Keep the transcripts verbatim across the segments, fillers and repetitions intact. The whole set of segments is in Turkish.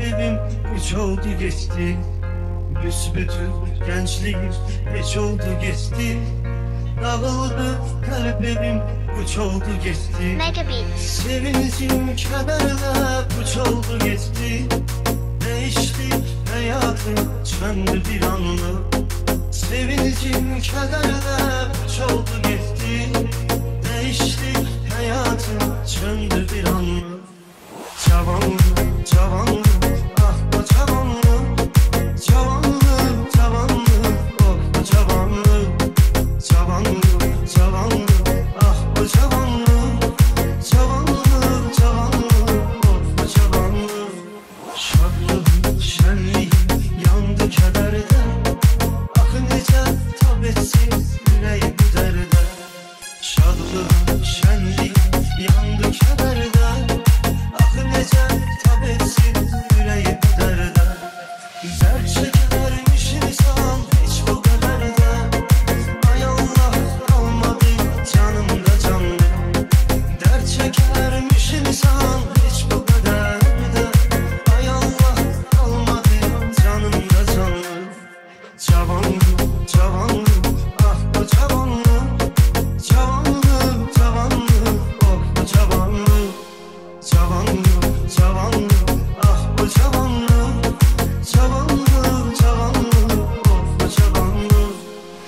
talebim üç oldu geçti. Büsbütün gençliğim hiç oldu geçti. Dağıldı kalbim uç oldu geçti. Megabeat. Sevincim kenarda uç oldu geçti. Değişti hayatım söndü bir anlık. Sevincim kenarda uç oldu geçti. Değişti hayatım söndü bir anlık. Çabanlık çabanlık ah bu çabanlık. Çabanlık çabanlık oh bu çabanlık. Çabanlık çabanlık ah bu çabanlık. Çabanlık çabanlık oh bu çabanlık. Şadlığım şenliğim yandı kederde. Akınca tab etsin yüreği bu derde. Şadlığım şenliğim yandı kederde. Akınca tab etsin yüreği bu derde. Dert çekermiş insan hiç bu kadar da. Ay Allah kalmadı canımda canlı. Dert çekermiş insan hiç bu kadar da. Ay Allah kalmadı canımda canlı. Çabanlık çabanlık ah bu çabanlık. Çabanlık çabanlık oh bu çabanlık. Çabanlık çabanlık ah bu çabanlık. Çabanlık çabanlık oh bu çabanlık.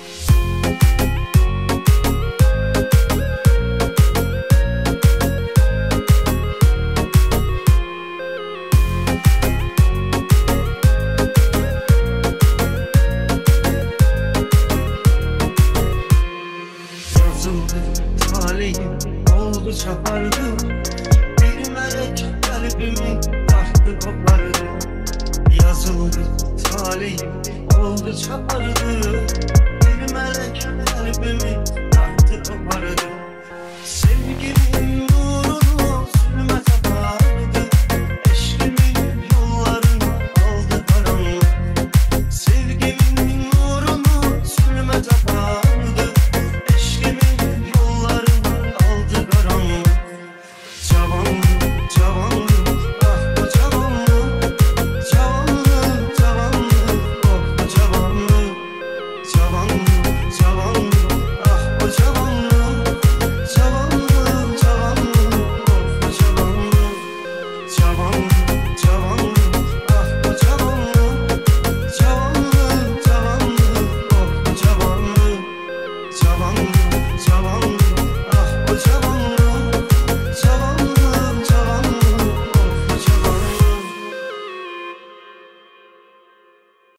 Yazıldı talihim oldu çapardı. Bir melek kalbimi tahtı kopardı. Yazıldı talihim oldu çapardı. Bir melek kalbimi tahtı kopardı.